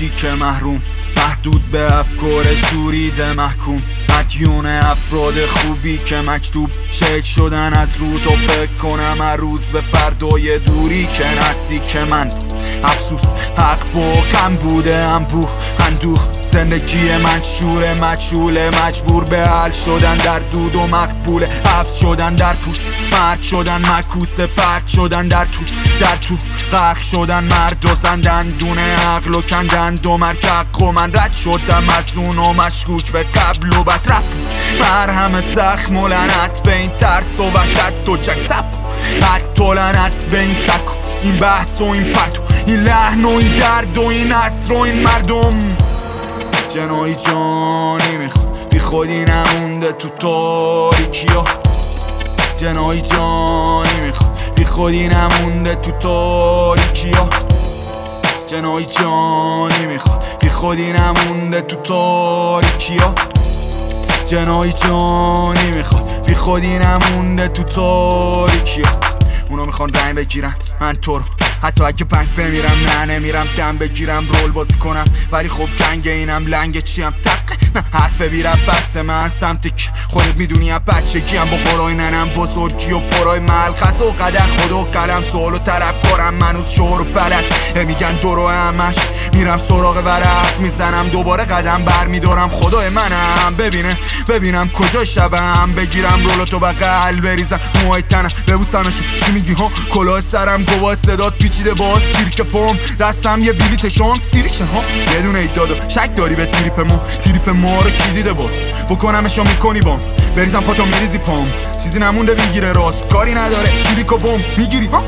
کوچیک محروم، محدود به افکار شوریده محکوم، مدیون افراد خوبی که مکتوب شک شدن از رو. تو فکر کنم هر روز به فردای دوری که نزدیک من. افسوس حق با غم بوده، انبوه اندوه، زندگی من شور مجهول، مجبور به حل شدن در دود و مقبول، حبس شدن در پوست، مرد شدن مکوسه، پرد شدن در تو غرق شدن مرد و زندن دونه عقل و کندن دو مرکق و من رد شدم از اون و مشکوک به قبل و بد رب. مرهم زخم و لعنت به این ترس و وحشت و چک سب، حتی لعنت به این سک و این بحث و این پرتو، این لحن و این درد و این عصر و این مردم. جنایی جانی میخواد بی خودی نمونده تو تاریکیا، جنایی جانی میخواد بی خودی نمونده تو تاریکیا، جنایی جانی میخواد بی خودی نمونده تو تاریکیا، جنایی جانی میخواد بی خودی نمونده تو تاریکیا. اونا میخوان رنگ بگیرن من تو رو، حتی اگه بنگ بمیرم نه نمیرم دم بگیرم رول بازی کنم، ولی خب جنگ اینم لنگ چیم تقه نه حرف بیرم بس من سمتک خودت میدونی هم بچگیم با قرای ننم بزرگی و پرای ملخص و قدر خود و قلم سوال و طلب کارم منوز شعر و بلد میگن درو همش میرم سراغ ورق میزنم دوباره قدم بر میدارم خدای منم ببینم کجا شبم بگیرم رولاتو بغل بریزم موهای تنم ببوسمشون چی میگی ها کلاه سرم گواه صدات پیچیده باز چیرک پام دستم یه بلیت شانس سیریشه ها یه دونه ایدادو شک داری به تریپ ما رو کی دیده باز بکنمشو میکنی بام بریزم پاتو میریزی پام چیزی نمونده بگیره راست کاری نداره کلیک و بوم میگیری ها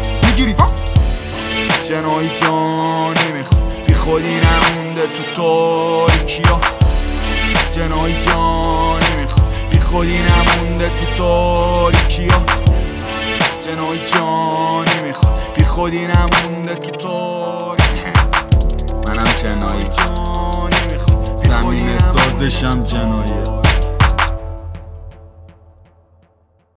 جنایی جانی میخواد بی خودی نمونده تو تاریکیا، جنایی جانی میخواد بی خودی نمونده تو تاریکیا، جنایی جانی میخواد بی خودی نمونده تو تاریکیا. منم جنایی جانی میخواد زمین سازشم جنایه